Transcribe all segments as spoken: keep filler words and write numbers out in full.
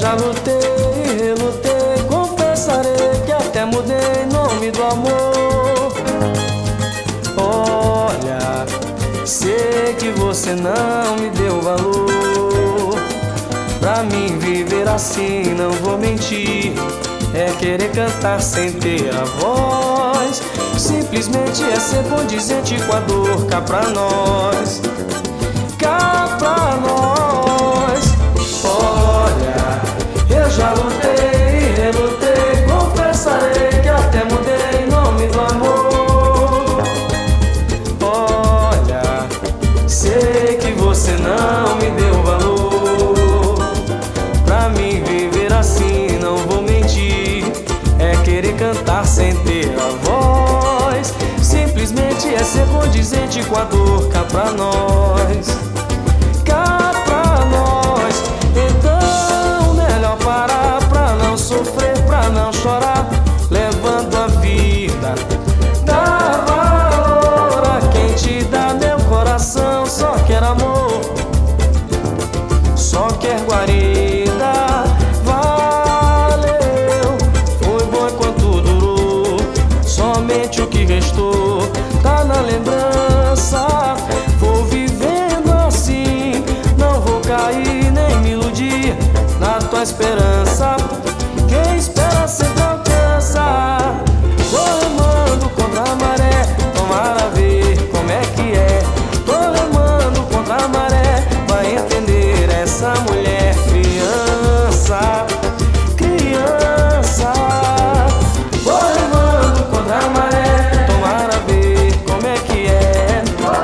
já lutei e relutei, confessarei que até mudei em nome do amor. Olha, sei que você não me deu valor. Pra mim viver assim, não vou mentir, é querer cantar sem ter a voz. Simplesmente é ser condizente com a dor. Cá pra nós, cá pra nós. Olha, eu já lutei e relutei, confessarei que até mudei em nome do amor. Olha, sei que você não me deu valor. Pra mim viver assim, não vou mentir, é querer cantar sem ter a voz. Simplesmente é ser condizente com a dor. Cá pra nós, cá pra nós. Então melhor parar pra não sofrer, pra não chorar, levando a vida. Dá valor a quem te dá. Meu coração só quer amor, só quer guarida. Valeu, foi bom enquanto durou, somente o que restou tá na lembrança. Vou vivendo assim, não vou cair nem me iludir na tua esperança. Quem espera sempre alcança. Vou remando contra a maré, tomara ver como é que é. Tô remando contra a maré, vai entender essa mulher. Criança, criança. Vou remando contra a maré, tomara ver como é que é.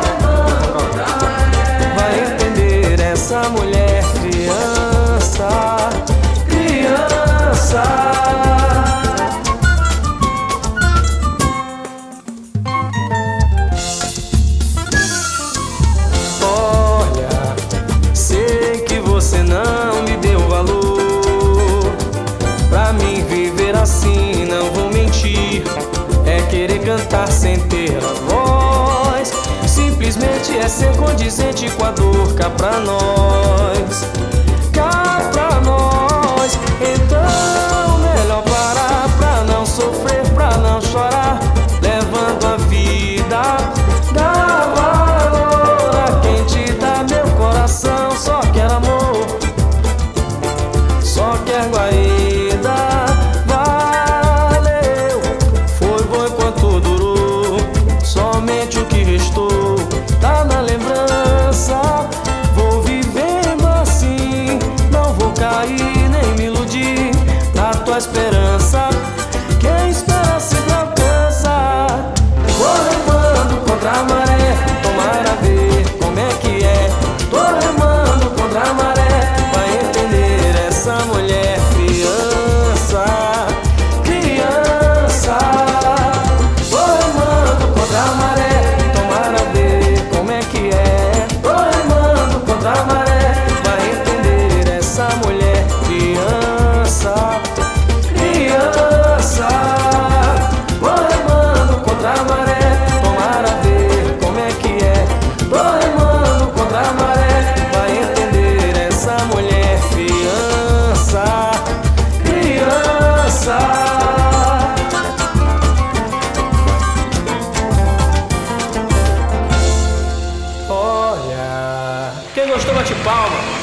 Vai entender essa mulher. Criança, criança. Olha, sei que você não me deu valor. Pra mim viver assim, não vou mentir, é querer cantar sem ter a voz. Simplesmente é ser condizente com a dor. Cá pra nós, cá pra nós. Então melhor parar pra não sofrer, pra não chorar, levando a vida. Dá valor a quem te dá. Meu coração só quer amor, só quer guarida. Valeu, foi bom enquanto durou, somente o que restou tá na lembrança. Vou vivendo assim, não vou cair nem me iludir na tua esperança. Quem espera sempre alcança. Vou remando contra a maré, tomara ver como é que é. Tô remando contra a maré, vai entender essa mulher. Criança, criança. Vou remando contra a maré, tomara ver como é que é. Tô remando contra a maré, vai entender essa mulher. Criança, criança. Vou remando contra a maré, tomara ver como é que é. Tô remando contra a maré, vai entender essa mulher. Criança, criança. Olha, quem gostou bate palma.